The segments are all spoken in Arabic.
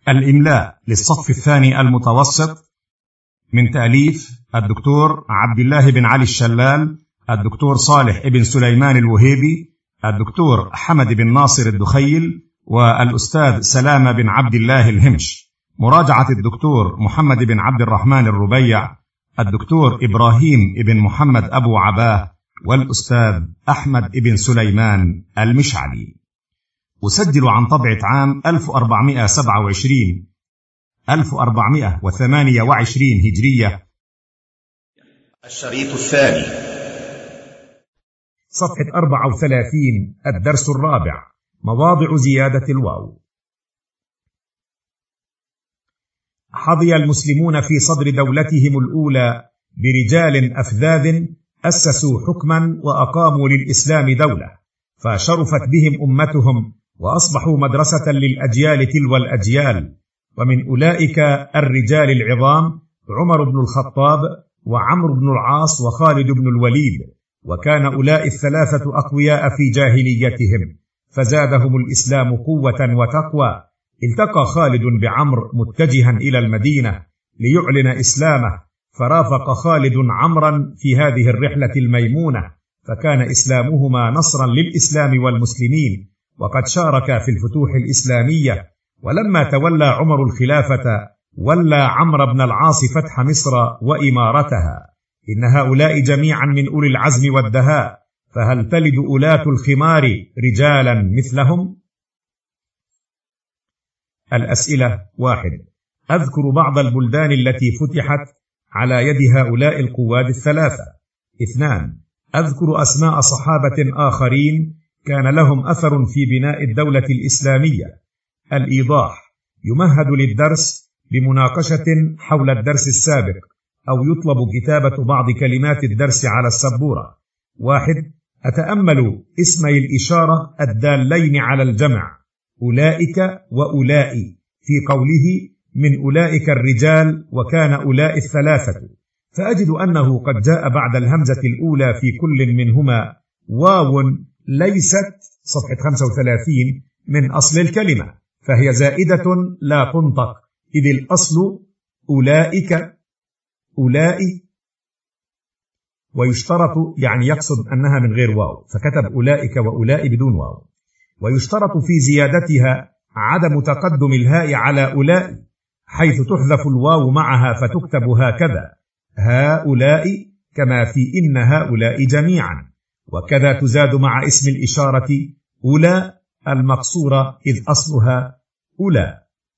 الإملاء للصف الثاني المتوسط من تأليف الدكتور عبد الله بن علي الشلال، الدكتور صالح بن سليمان الوهيبي، الدكتور حمد بن ناصر الدخيل، والأستاذ سلامة بن عبد الله الهمش. مراجعة الدكتور محمد بن عبد الرحمن الربيع، الدكتور إبراهيم بن محمد أبو عباه، والأستاذ أحمد بن سليمان المشعلي. أسجل عن طبعة عام 1428 هجرية. الشريط الثاني، صفحة 34، الدرس الرابع، مواضع زيادة الواو. حظي المسلمون في صدر دولتهم الأولى برجال أفذاذ أسسوا حكما وأقاموا للإسلام دولة، فشرفت بهم أمتهم وأصبحوا مدرسة للأجيال تلو الأجيال. ومن أولئك الرجال العظام عمر بن الخطاب وعمرو بن العاص وخالد بن الوليد، وكان أولئك الثلاثة أقوياء في جاهليتهم، فزادهم الإسلام قوة وتقوى. التقى خالد بعمرو متجها إلى المدينة ليعلن إسلامه، فرافق خالد عمرا في هذه الرحلة الميمونة، فكان إسلامهما نصرا للإسلام والمسلمين، وقد شارك في الفتوح الإسلامية. ولما تولى عمر الخلافة ولى عمرو بن العاص فتح مصر وإمارتها. إن هؤلاء جميعا من أولي العزم والدهاء، فهل تلد أولاة الخمار رجالا مثلهم؟ الأسئلة: 1. أذكر بعض البلدان التي فتحت على يد هؤلاء القواد الثلاثة. 2. أذكر أسماء صحابة آخرين كان لهم أثر في بناء الدولة الإسلامية. الإيضاح: يمهد للدرس بمناقشة حول الدرس السابق، أو يطلب كتابة بعض كلمات الدرس على السبورة. 1. أتأمل اسمي الإشارة الدالين على الجمع أولئك وأولئي في قوله من أولئك الرجال وكان أولئك الثلاثة، فأجد أنه قد جاء بعد الهمزة الأولى في كل منهما واو ليست صفحة 35 من أصل الكلمة، فهي زائدة لا تنطق، إذ الأصل أولئك أولئي، ويشترط يعني يقصد أنها من غير واو، فكتب أولئك وأولئي بدون واو. ويشترط في زيادتها عدم تقدم الهاء على أولئي، حيث تحذف الواو معها فتكتب هكذا هؤلاء، كما في إن هؤلاء جميعا. وكذا تزاد مع اسم الإشارة أولى المقصورة إذ أصلها أولى.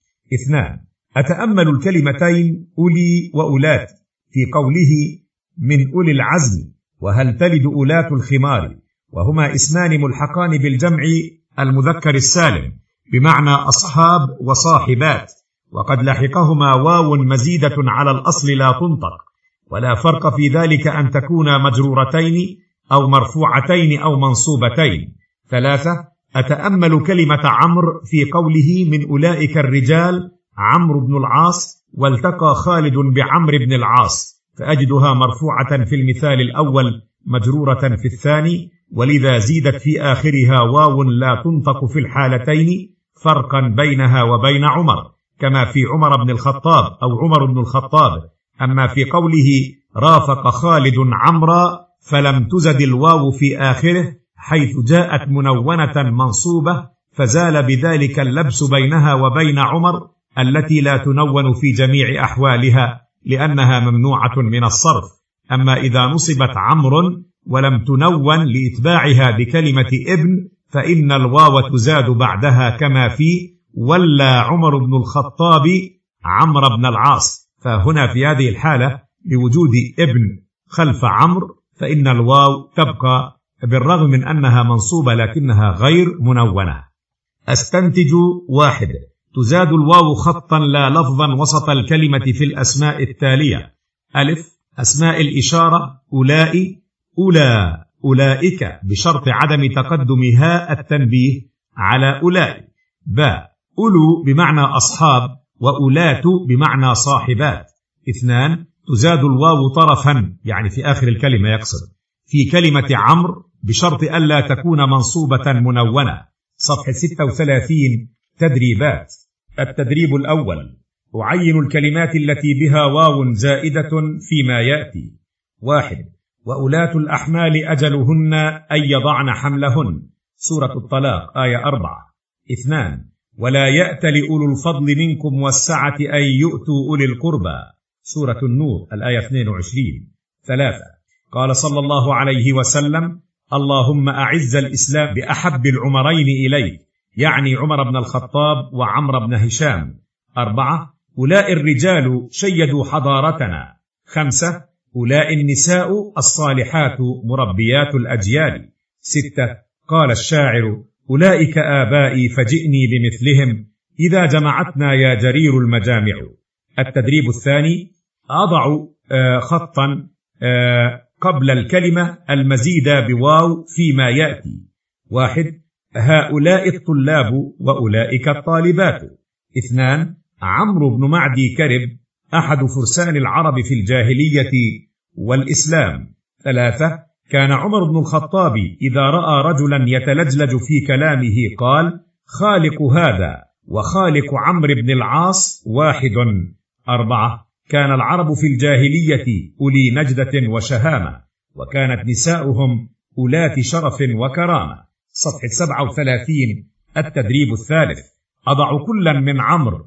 2. أتأمل الكلمتين أولي وأولات في قوله من أولي العزم وهل تلد أولات الخمار، وهما اسمان ملحقان بالجمع المذكر السالم بمعنى أصحاب وصاحبات، وقد لحقهما واو مزيدة على الأصل لا تنطق، ولا فرق في ذلك أن تكونا مجرورتين أو مرفوعتين أو منصوبتين. 3. أتأمل كلمة عمرو في قوله من أولئك الرجال عمرو بن العاص والتقى خالد بعمرو بن العاص، فأجدها مرفوعة في المثال الأول مجرورة في الثاني، ولذا زيدت في آخرها واو لا تنطق في الحالتين فرقا بينها وبين عمر، كما في عمر بن الخطاب أو عمر بن الخطاب. أما في قوله رافق خالد عمرا فلم تزد الواو في آخره، حيث جاءت منونة منصوبة، فزال بذلك اللبس بينها وبين عمر التي لا تنون في جميع أحوالها لأنها ممنوعة من الصرف. أما إذا نصبت عمرو ولم تنون لإتباعها بكلمة ابن، فإن الواو تزاد بعدها، كما في ولى عمر بن الخطاب عمرو بن العاص. فهنا في هذه الحالة بوجود ابن خلف عمرو فإن الواو تبقى بالرغم من أنها منصوبة لكنها غير منونة. أستنتج: 1. تزاد الواو خطا لا لفظا وسط الكلمة في الأسماء التالية: ألف أسماء الإشارة أولئي أولى أولئك بشرط عدم تقدم هاء التنبيه على أولئي. باء أولو بمعنى أصحاب وأولات بمعنى صاحبات. 2. تزاد الواو طرفا يعني في آخر الكلمة يقصد في كلمة عمرو بشرط ألا تكون منصوبة منونة. صفحة 36 تدريبات. التدريب الأول: أعين الكلمات التي بها واو زائدة فيما يأتي. 1. وأولاة الأحمال أجلهن أن يضعن حملهن، سورة الطلاق آية 4. 2. ولا يأتل أولو الفضل منكم والسعة أن يؤتوا أولي القربى، سورة النور الآية 22. 3. قال صلى الله عليه وسلم: اللهم أعز الإسلام بأحب العمرين إليك، يعني عمر بن الخطاب وعمر بن هشام. 4. أولاء الرجال شيدوا حضارتنا. 5. أولاء النساء الصالحات مربيات الأجيال. 6. قال الشاعر: أولئك آبائي فجئني بمثلهم إذا جمعتنا يا جرير المجامع. التدريب الثاني: أضع خطا قبل الكلمة المزيد بواو فيما يأتي. 1. هؤلاء الطلاب وأولئك الطالبات. 2. عمرو بن معدي كرب أحد فرسان العرب في الجاهلية والإسلام. 3. كان عمر بن الخطاب إذا رأى رجلا يتلجلج في كلامه قال: خالق هذا وخالق عمرو بن العاص واحد. 4. كان العرب في الجاهلية أولي نجدة وشهامة، وكانت نساؤهم أولات شرف وكرامة. صفحة 37. التدريب الثالث: أضع كلا من عمرو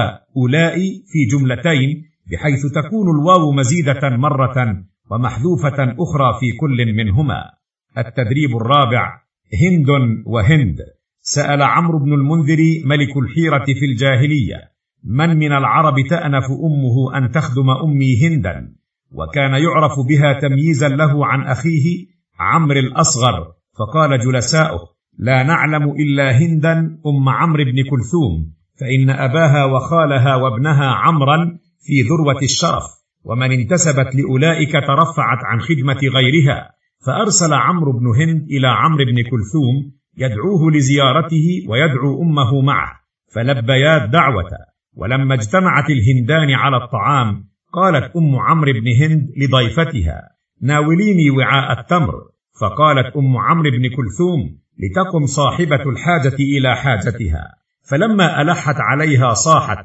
وأولئي في جملتين بحيث تكون الواو مزيدة مرة ومحذوفة أخرى في كل منهما. التدريب الرابع: هند وهند. سأل عمرو بن المنذر ملك الحيرة في الجاهلية: من العرب تأنف أمه أن تخدم أمي هندا؟ وكان يعرف بها تمييزا له عن أخيه عمرو الأصغر، فقال جلساؤه: لا نعلم إلا هندا أم عمرو بن كلثوم، فإن أباها وخالها وابنها عمرا في ذروة الشرف، ومن انتسبت لأولئك ترفعت عن خدمة غيرها. فأرسل عمرو بن هند إلى عمرو بن كلثوم يدعوه لزيارته ويدعو أمه معه، فلبيا الدعوة. ولما اجتمعت الهندان على الطعام قالت أم عمرو بن هند لضيفتها: ناوليني وعاء التمر. فقالت أم عمرو بن كلثوم: لتقم صاحبة الحاجة إلى حاجتها. فلما ألحت عليها صاحت: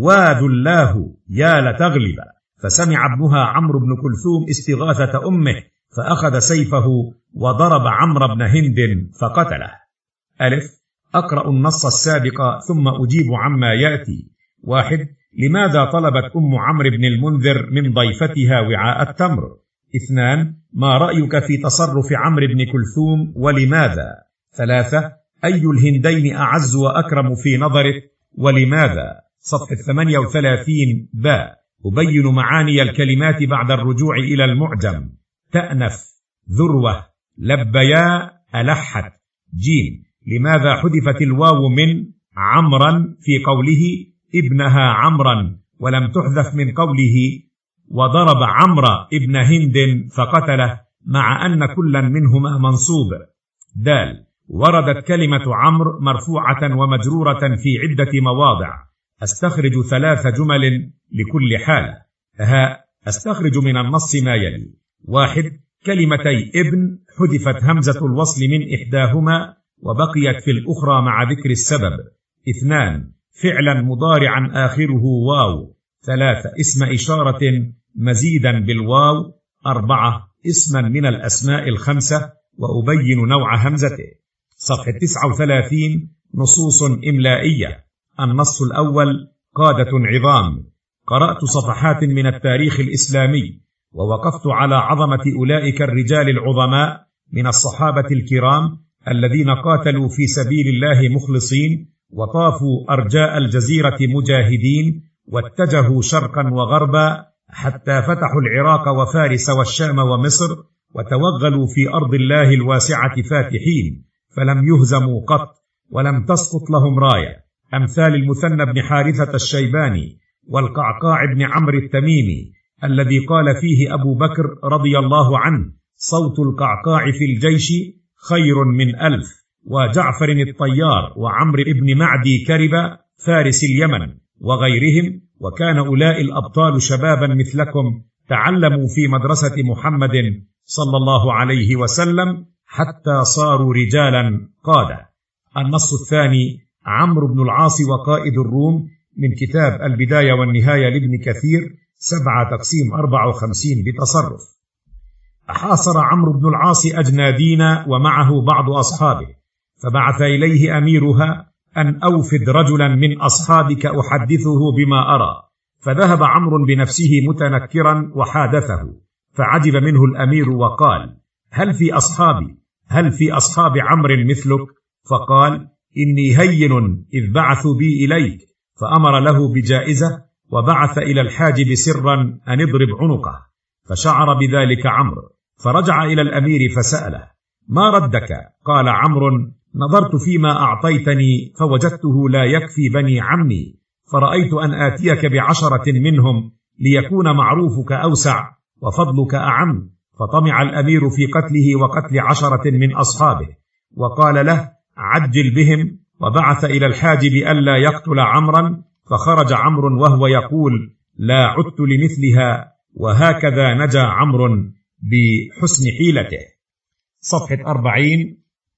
واذلاه يا لتغلب. فسمع ابنها عمرو بن كلثوم استغاثة أمه، فأخذ سيفه وضرب عمرو بن هند فقتله. ألف: أقرأ النص السابق ثم أجيب عما يأتي. 1. لماذا طلبت أم عمرو بن المنذر من ضيفتها وعاء التمر؟ 2. ما رأيك في تصرف عمرو بن كلثوم ولماذا؟ 3. أي الهندين أعز وأكرم في نظرك ولماذا؟ صفحة 38 باء. أبين معاني الكلمات بعد الرجوع إلى المعجم. تأنف، ذروة، لبيا، ألحت. جيم: لماذا حذفت الواو من عمرا في قوله ابنها عمرا ولم تحذف من قوله وضرب عمرو ابن هند فقتله، مع أن كلا منهما منصوب؟ دال: وردت كلمة عمرو مرفوعة ومجرورة في عدة مواضع، أستخرج 3 جمل لكل حالة. أستخرج من النص ما يلي: 1. كلمتي ابن حذفت همزة الوصل من إحداهما وبقيت في الأخرى مع ذكر السبب. 2. فعلا مضارعا آخره واو. 3. اسم إشارة مزيدا بالواو. 4. اسما من الأسماء الخمسة وأبين نوع همزته. صفحة 39. نصوص إملائية. النص الأول: قادة عظام. قرأت صفحات من التاريخ الإسلامي ووقفت على عظمة أولئك الرجال العظماء من الصحابة الكرام الذين قاتلوا في سبيل الله مخلصين، وطافوا أرجاء الجزيرة مجاهدين، واتجهوا شرقا وغربا حتى فتحوا العراق وفارس والشام ومصر، وتوغلوا في أرض الله الواسعة فاتحين، فلم يهزموا قط ولم تسقط لهم راية، أمثال المثنى بن حارثة الشيباني والقعقاع بن عمرو التميمي الذي قال فيه أبو بكر رضي الله عنه: صوت القعقاع في الجيش خير من 1000. وجعفر الطيار وعمرو بن معدي كرب فارس اليمن وغيرهم. وكان أولئك الأبطال شبابا مثلكم تعلموا في مدرسة محمد صلى الله عليه وسلم حتى صاروا رجالا قادة. النص الثاني: عمرو بن العاص وقائد الروم، من كتاب البداية والنهاية لابن كثير 7/54 بتصرف. أحاصر عمرو بن العاص أجنادين ومعه بعض أصحابه، فبعث إليه أميرها أن أوفد رجلا من أصحابك أحدثه بما أرى، فذهب عمرو بنفسه متنكرا وحادثه، فعجب منه الأمير وقال: هل في أصحاب عمرو مثلك؟ فقال: إني هين إذ بعثوا بي إليك، فأمر له بجائزة، وبعث إلى الحاجب سرا أن اضرب عنقه، فشعر بذلك عمرو، فرجع إلى الأمير فسأله: ما ردك؟ قال عمرو: نظرت فيما أعطيتني فوجدته لا يكفي بني عمي، فرأيت أن آتيك ب10 منهم ليكون معروفك أوسع وفضلك أعم. فطمع الأمير في قتله وقتل 10 من أصحابه، وقال له: عجل بهم، وبعث إلى الحاجب ألا يقتل عمرا، فخرج عمرو وهو يقول: لا عدت لمثلها. وهكذا نجا عمرو بحسن حيلته. صفحة 40.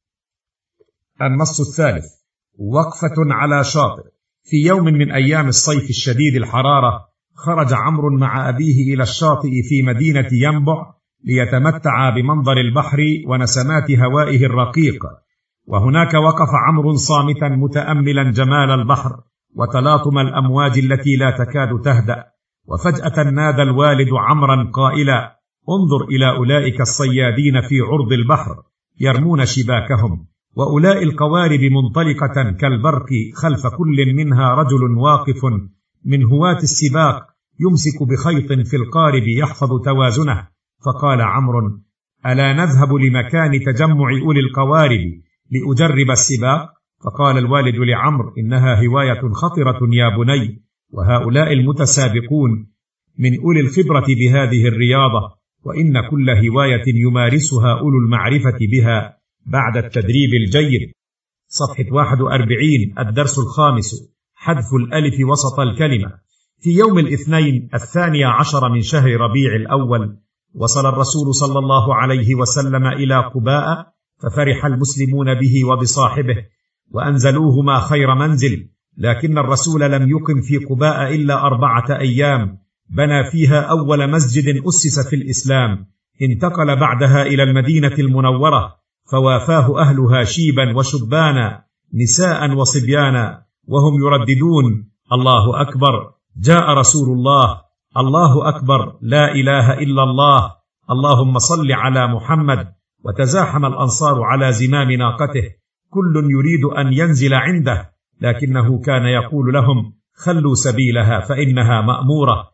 النص الثالث: وقفة على شاطئ. في يوم من أيام الصيف الشديد الحرارة، خرج عمرو مع أبيه إلى الشاطئ في مدينة ينبع ليتمتع بمنظر البحر ونسمات هوائه الرقيق. وهناك وقف عمرو صامتا متأملا جمال البحر وتلاطم الأمواج التي لا تكاد تهدأ. وفجأة نادى الوالد عمرا قائلا: انظر إلى أولئك الصيادين في عرض البحر يرمون شباكهم، وأولئك القوارب منطلقة كالبرق، خلف كل منها رجل واقف من هواة السباق يمسك بخيط في القارب يحفظ توازنه. فقال عمرو: ألا نذهب لمكان تجمع أولي القوارب لأجرب السباق؟ فقال الوالد لعمرو: إنها هواية خطرة يا بني، وهؤلاء المتسابقون من أولي الخبرة بهذه الرياضة، وإن كل هواية يمارسها أولو المعرفة بها بعد التدريب الجيد. صفحة 41. الدرس الخامس: حذف الألف وسط الكلمة. في يوم الاثنين 12 من شهر ربيع الأول، وصل الرسول صلى الله عليه وسلم إلى قباء، ففرح المسلمون به وبصاحبه، وأنزلوهما خير منزل. لكن الرسول لم يقم في قباء إلا 4 أيام، بنى فيها أول مسجد أسس في الإسلام. انتقل بعدها إلى المدينة المنورة، فوافاه أهلها شيبا وشبانا، نساء وصبيانا، وهم يرددون: الله أكبر، جاء رسول الله، الله أكبر، لا إله إلا الله، اللهم صل على محمد. وتزاحم الأنصار على زمام ناقته، كل يريد أن ينزل عنده، لكنه كان يقول لهم: خلوا سبيلها فإنها مأمورة.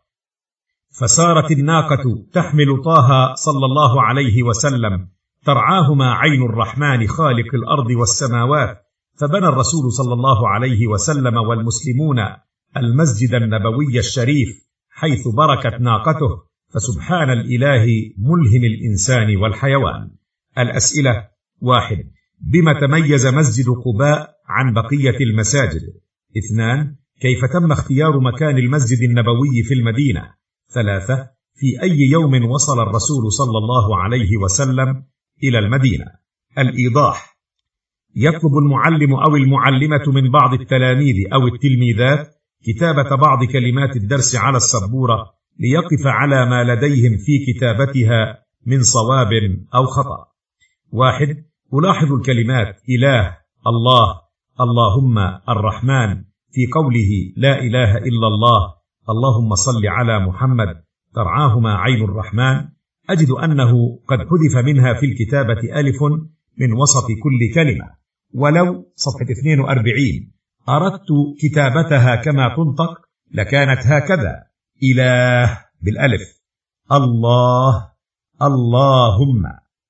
فسارت الناقة تحمل طه صلى الله عليه وسلم، ترعاهما عين الرحمن خالق الأرض والسماوات. فبنى الرسول صلى الله عليه وسلم والمسلمون المسجد النبوي الشريف حيث بركت ناقته، فسبحان الإله ملهم الإنسان والحيوان. الأسئلة: 1. بما تميز مسجد قباء عن بقية المساجد؟ 2. كيف تم اختيار مكان المسجد النبوي في المدينة؟ 3. في أي يوم وصل الرسول صلى الله عليه وسلم إلى المدينة؟ الإيضاح: يطلب المعلم أو المعلمة من بعض التلاميذ أو التلميذات كتابة بعض كلمات الدرس على السبورة ليقف على ما لديهم في كتابتها من صواب أو خطأ. 1. ألاحظ الكلمات إله، الله، اللهم، الرحمن في قوله لا إله إلا الله، اللهم صل على محمد، ترعاهما عين الرحمن. أجد أنه قد حذف منها في الكتابة ألف من وسط كل كلمة. ولو صفحة 42 أردت كتابتها كما تنطق لكانت هكذا: إله بالألف، الله، اللهم،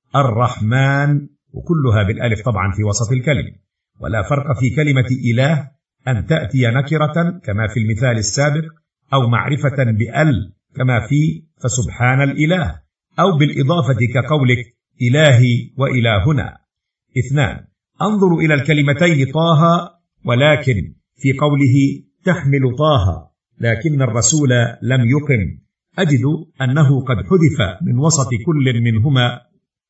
الرحمن، وكلها بالألف طبعا في وسط الكلمة. ولا فرق في كلمة إله أن تأتي نكرة كما في المثال السابق، أو معرفة بأل كما في فسبحان الإله، أو بالإضافة كقولك إلهي وإلهنا. 2. أنظر إلى الكلمتين طه ولكن في قوله تحمل طه لكن الرسول لم يقم، أجد أنه قد حذف من وسط كل منهما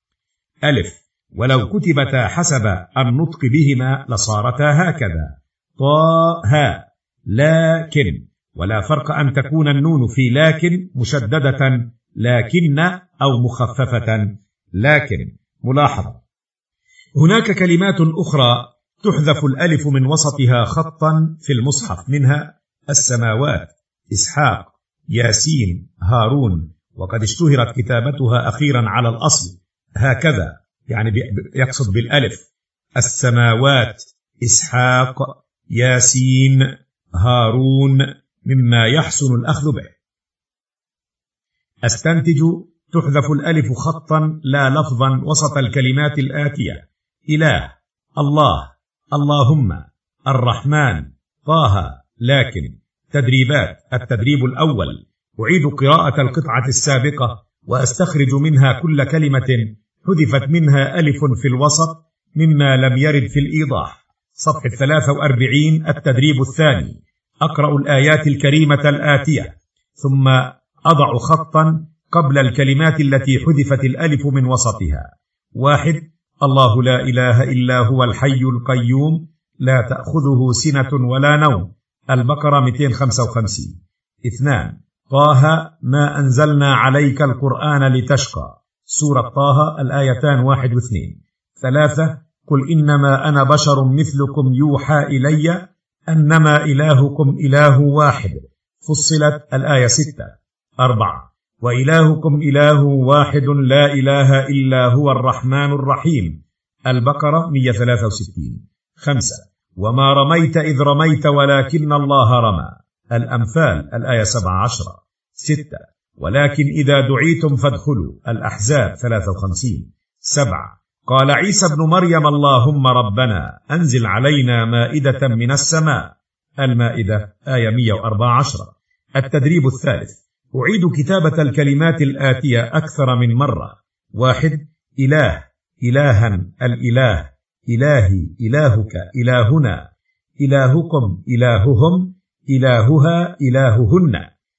ألف، ولو كتبتا حسب النطق بهما لصارتا هكذا: طه لكن، ولا فرق أن تكون النون في لكن مشددة لكن أو مخففة لكن. ملاحظة: هناك كلمات أخرى تحذف الألف من وسطها خطا في المصحف، منها السماوات، إسحاق، ياسين، هارون، وقد اشتهرت كتابتها أخيرا على الأصل هكذا، يعني يقصد بالألف: السماوات، إسحاق، ياسين، هارون، مما يحسن الأخذ به. أستنتج: تحذف الألف خطا لا لفظا وسط الكلمات الآتية: إله، الله، اللهم، الرحمن، طه، لكن. تدريبات: التدريب الأول: أعيد قراءة القطعة السابقة وأستخرج منها كل كلمة حذفت منها ألف في الوسط مما لم يرد في الإيضاح. صفحة 43. التدريب الثاني: أقرأ الآيات الكريمة الآتية ثم أضع خطا قبل الكلمات التي حذفت الألف من وسطها. 1. الله لا إله إلا هو الحي القيوم لا تأخذه سنة ولا نوم، البقرة 255. 2. طه ما أنزلنا عليك القرآن لتشقى، سورة طه الآيتان 1 و 2. 3. قل إنما أنا بشر مثلكم يوحى إلي أنما إلهكم إله واحد، فصلت الآية 6. 4. وإلهكم إله واحد لا إله إلا هو الرحمن الرحيم، البقرة 163. 5. وما رميت إذ رميت ولكن الله رمى، الأنفال الآية 17. 6. ولكن إذا دعيتم فادخلوا، الأحزاب 53. 7. قال عيسى ابن مريم اللهم ربنا أنزل علينا مائدة من السماء، المائدة آية 114. التدريب الثالث: أعيد كتابة الكلمات الآتية أكثر من مرة. 1. إله، إلها، الإله، إلهي، إلهك، إلهنا، إلهكم، إلههم، إلهها، إلههن.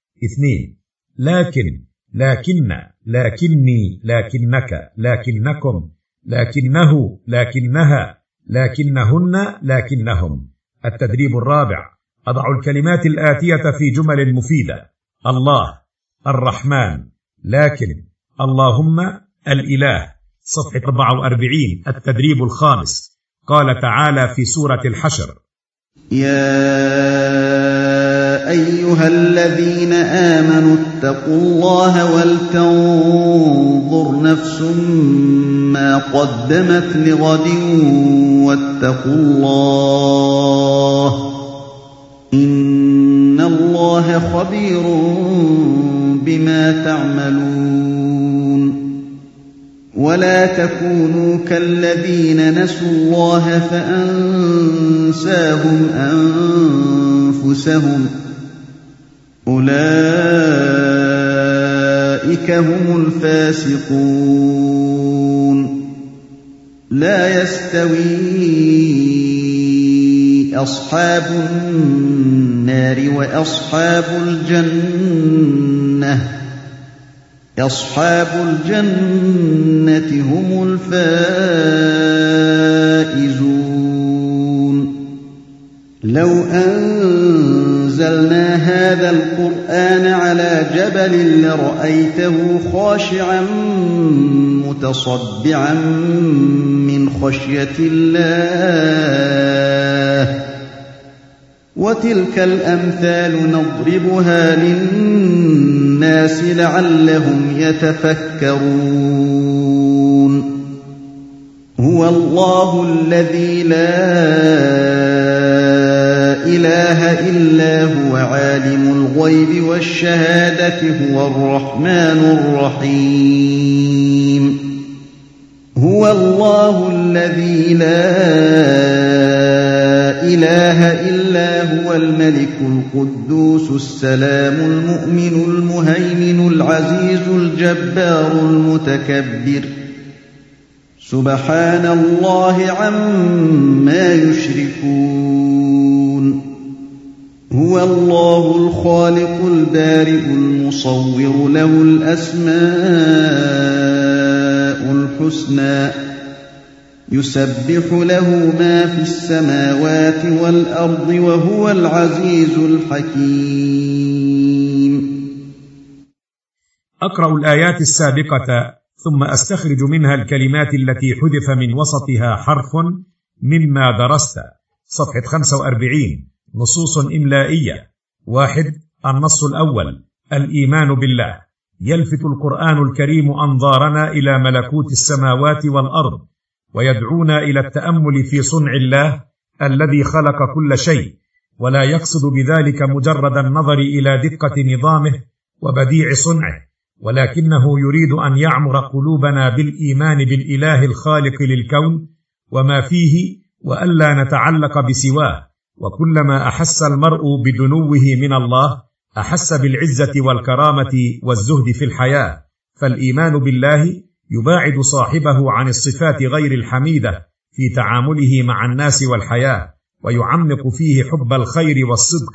2. لكن، لكن، لكني، لكنك، لكنكم، لكنه، لكنها، لكنهن، لكنهم. التدريب الرابع: أضع الكلمات الآتية في جمل مفيدة: الله، الرحمن، لكن، اللهم، الإله. صفحة 44. التدريب الخامس: قال تعالى في سورة الحشر: يا أيها الذين آمنوا اتقوا الله ولتنظر نفس ما قدمت لغد واتقوا الله إن الله خبير بما تعملون. ولا تكونوا كالذين نسوا الله فأنساهم أنفسهم أولئك هم الفاسقون. لا يستوي أصحاب النار وأصحاب الجنة، أصحاب الجنة هم الفائزون. لو أنزلنا هذا القرآن على جبل لرأيته خاشعا متصدعا من خشية الله. وتلك الأمثال نضربها للناس لعلهم يتفكرون. هو الله الذي لا إله إلا هو عالم الغيب والشهادة هو الرحمن الرحيم. هو الله الذي لا إله إلا هو الملك القدوس السلام المؤمن المهيمن العزيز الجبار المتكبر. سبحان الله عما يشركون. هو الله الخالق البارئ المصور له الأسماء الحسنى يسبح له ما في السماوات والأرض وهو العزيز الحكيم. أقرأ الآيات السابقة ثم أستخرج منها الكلمات التي حذف من وسطها حرف مما درست. صفحة 45. نصوص إملائية. 1. النص الأول: الإيمان بالله. يلفت القرآن الكريم أنظارنا إلى ملكوت السماوات والأرض، ويدعونا إلى التأمل في صنع الله الذي خلق كل شيء، ولا يقصد بذلك مجرد النظر إلى دقة نظامه وبديع صنعه، ولكنه يريد أن يعمر قلوبنا بالإيمان بالإله الخالق للكون وما فيه، وألا نتعلق بسواه. وكلما أحس المرء بدنوه من الله أحس بالعزة والكرامة والزهد في الحياة، فالإيمان بالله يباعد صاحبه عن الصفات غير الحميدة في تعامله مع الناس والحياة، ويعمق فيه حب الخير والصدق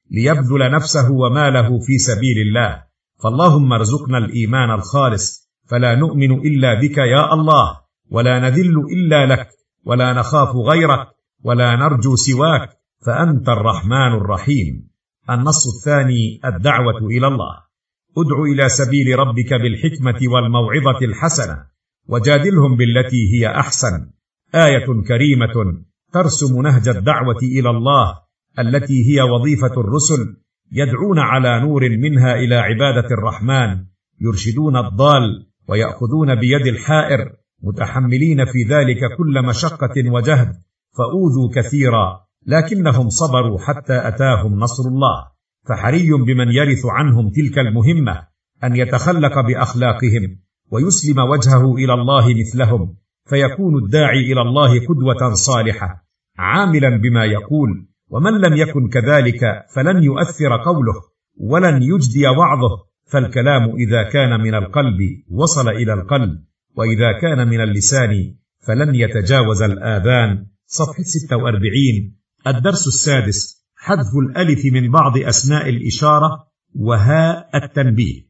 ليبذل نفسه وماله في سبيل الله. فاللهم ارزقنا الإيمان الخالص، فلا نؤمن إلا بك يا الله، ولا نذل إلا لك، ولا نخاف غيرك، ولا نرجو سواك، فأنت الرحمن الرحيم. النص الثاني: الدعوة إلى الله. ادع إلى سبيل ربك بالحكمة والموعظة الحسنة، وجادلهم بالتي هي أحسن. آية كريمة ترسم نهج الدعوة إلى الله التي هي وظيفة الرسل، يدعون على نور منها إلى عبادة الرحمن، يرشدون الضال ويأخذون بيد الحائر، متحملين في ذلك كل مشقة وجهد، فأوذوا كثيرا لكنهم صبروا حتى أتاهم نصر الله. فحري بمن يرث عنهم تلك المهمة أن يتخلق بأخلاقهم ويسلم وجهه إلى الله مثلهم، فيكون الداعي إلى الله قدوة صالحة عاملا بما يقول، ومن لم يكن كذلك فلن يؤثر قوله ولن يجدي وعظه، فالكلام إذا كان من القلب وصل إلى القلب، وإذا كان من اللسان فلن يتجاوز الآذان. صفحة 46. الدرس السادس: حذف الألف من بعض أسماء الإشارة وهاء التنبيه.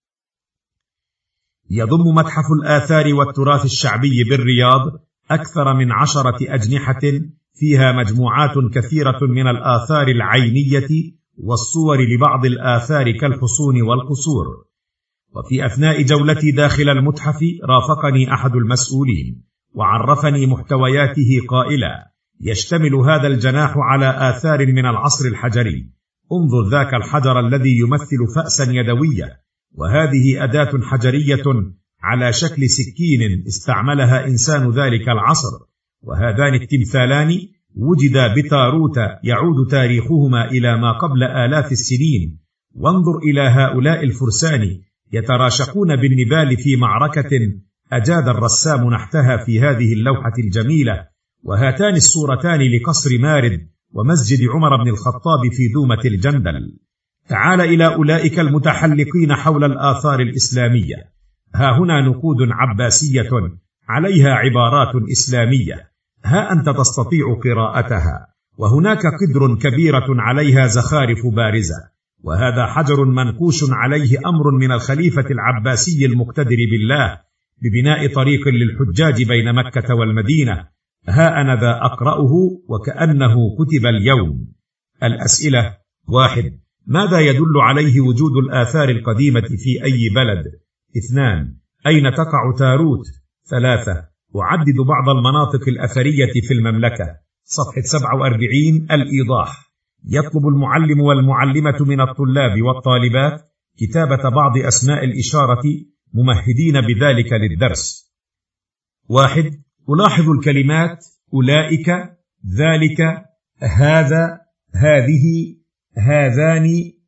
يضم متحف الآثار والتراث الشعبي بالرياض أكثر من 10 أجنحة، فيها مجموعات كثيرة من الآثار العينية والصور لبعض الآثار كالحصون والقصور. وفي أثناء جولتي داخل المتحف رافقني أحد المسؤولين وعرفني محتوياته قائلا: يشتمل هذا الجناح على آثار من العصر الحجري، انظر ذاك الحجر الذي يمثل فأسا يدوية، وهذه أداة حجرية على شكل سكين استعملها إنسان ذلك العصر، وهذان التمثالان وجدا بتاروت يعود تاريخهما إلى ما قبل آلاف السنين. وانظر إلى هؤلاء الفرسان يتراشقون بالنبال في معركة أجاد الرسام نحتها في هذه اللوحة الجميلة. وهاتان الصورتان لقصر مارد ومسجد عمر بن الخطاب في دومة الجندل. تعال إلى أولئك المتحلقين حول الآثار الإسلامية. ها هنا نقود عباسية عليها عبارات إسلامية، ها أنت تستطيع قراءتها، وهناك قدر كبيرة عليها زخارف بارزة، وهذا حجر منقوش عليه أمر من الخليفة العباسي المقتدر بالله ببناء طريق للحجاج بين مكة والمدينة. ها أنا ذا أقرأه وكأنه كتب اليوم. الأسئلة: 1. ماذا يدل عليه وجود الآثار القديمة في أي بلد؟ 2. أين تقع تاروت؟ 3. أعدد بعض المناطق الأثرية في المملكة. صفحة 47. الإيضاح. يطلب المعلم والمعلمة من الطلاب والطالبات كتابة بعض أسماء الإشارة ممهدين بذلك للدرس. 1. ألاحظ الكلمات أولئك، ذلك، هذا، هذه، هذان،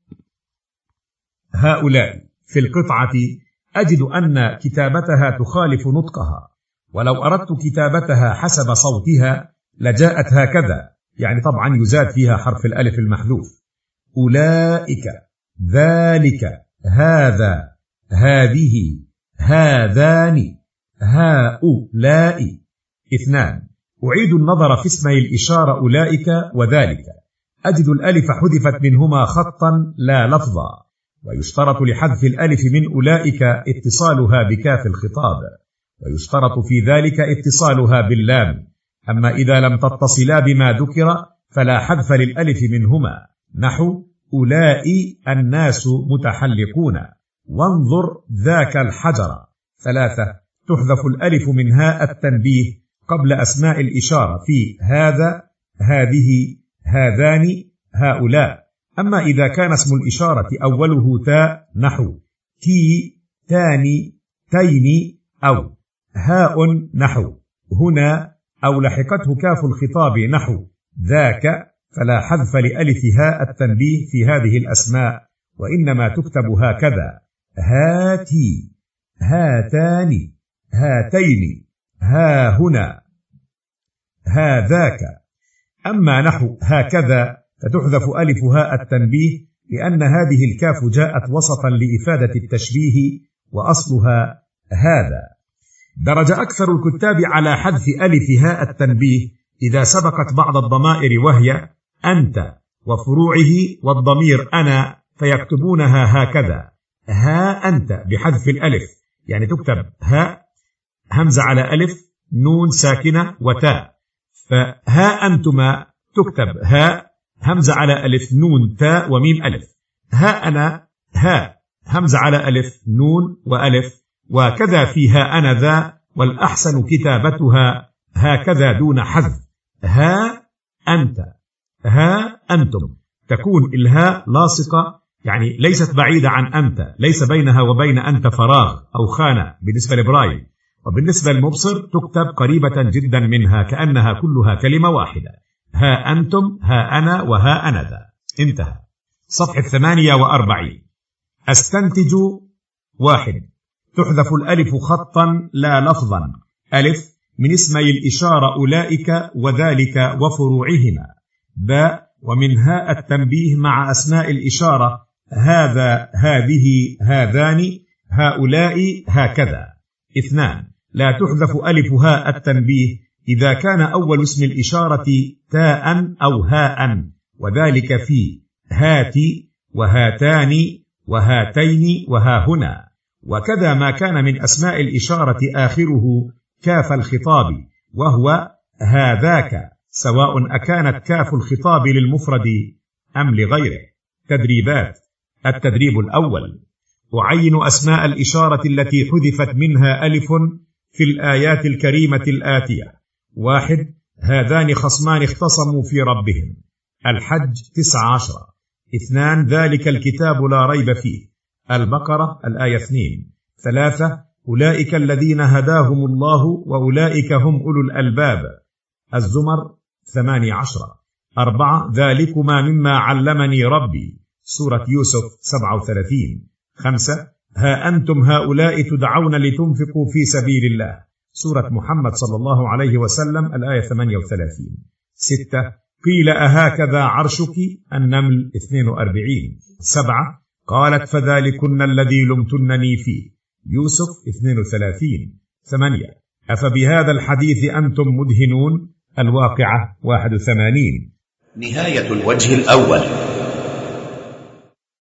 هؤلاء. في القطعة أجد أن كتابتها تخالف نطقها، ولو أردت كتابتها حسب صوتها لجاءت هكذا، يعني طبعا يزاد فيها حرف الألف المحذوف: أولئك، ذلك، هذا، هذه، هذان، هؤلاء. 2. أعيد النظر في اسمي الإشارة أولئك وذلك، أجد الألف حذفت منهما خطا لا لفظا، ويشترط لحذف الألف من أولئك اتصالها بكاف الخطاب، ويشترط في ذلك اتصالها باللام. أما إذا لم تتصلا بما ذكر فلا حذف للألف منهما، نحو أولئك الناس متحلقون، وانظر ذاك الحجر. 3. تحذف الألف من هاء التنبيه قبل أسماء الإشارة في هذا، هذه، هذان، هؤلاء. أما إذا كان اسم الإشارة أوله تاء، نحو تي، تاني، تين، أو هاء نحو هنا، أو لحقته كاف الخطاب نحو ذاك، فلا حذف لألف هاء التنبيه في هذه الأسماء، وإنما تكتب هكذا: هاتي، هاتان، هاتين، ها هنا، هذاك. أما نحو هكذا فتحذف ألف هاء التنبيه، لأن هذه الكاف جاءت وسطا لإفادة التشبيه، وأصلها هذا. درج أكثر الكتاب على حذف ألف هاء التنبيه إذا سبقت بعض الضمائر، وهي أنت وفروعه والضمير أنا، فيكتبونها هكذا: ها أنت بحذف الألف، يعني تكتب ها همزة على ألف، نون ساكنة وتاء. فها أنتما تكتب ها همزة على ألف، نون تاء وميم ألف. ها أنا ها همزة على ألف، نون وألف. وكذا فيها أنا ذا، والأحسن كتابتها هكذا دون حذف: ها أنت، ها أنتم. تكون الهاء لاصقة، يعني ليست بعيدة عن أنت، ليس بينها وبين أنت فراغ أو خانة بالنسبة لبرايل. وبالنسبة للمبصر تكتب قريبة جدا منها، كأنها كلها كلمة واحدة: ها أنتم، ها أنا، وها أنا ذا. انتهى. صفحة 48. أستنتج. 1. تحذف الألف خطا لا لفظا. ألف من اسمي الإشارة أولئك وذلك وفروعهما. باء ومن هاء التنبيه مع أسماء الإشارة هذا، هذه، هذان، هؤلاء، هكذا. 2. لا تحذف ألف هاء التنبيه إذا كان أول اسم الإشارة تاء أو هاء، وذلك في هاتي وهاتان وهاتين وها هنا. وكذا ما كان من أسماء الإشارة آخره كاف الخطاب، وهو هذاك، سواء أكانت كاف الخطاب للمفرد أم لغيره. تدريبات. التدريب الأول: أعين أسماء الإشارة التي حذفت منها ألف في الآيات الكريمة الآتية. 1. هذان خصمان اختصموا في ربهم. الحج 19. 2. ذلك الكتاب لا ريب فيه. البقرة الآية 2. 3. أولئك الذين هداهم الله وأولئك هم أولو الألباب. الزمر 18. 4. ذلكما مما علمني ربي. سورة يوسف 37. 5. ها أنتم هؤلاء تدعون لتنفقوا في سبيل الله. سورة محمد صلى الله عليه وسلم الآية 38. 6. قيل أهكذا عرشك. النمل 42. 7. قالت فذلكن الذي لمتنني فيه. يوسف 32. 8. أفبهذا الحديث أنتم مدهنون. الواقعة 81. نهاية الوجه الأول.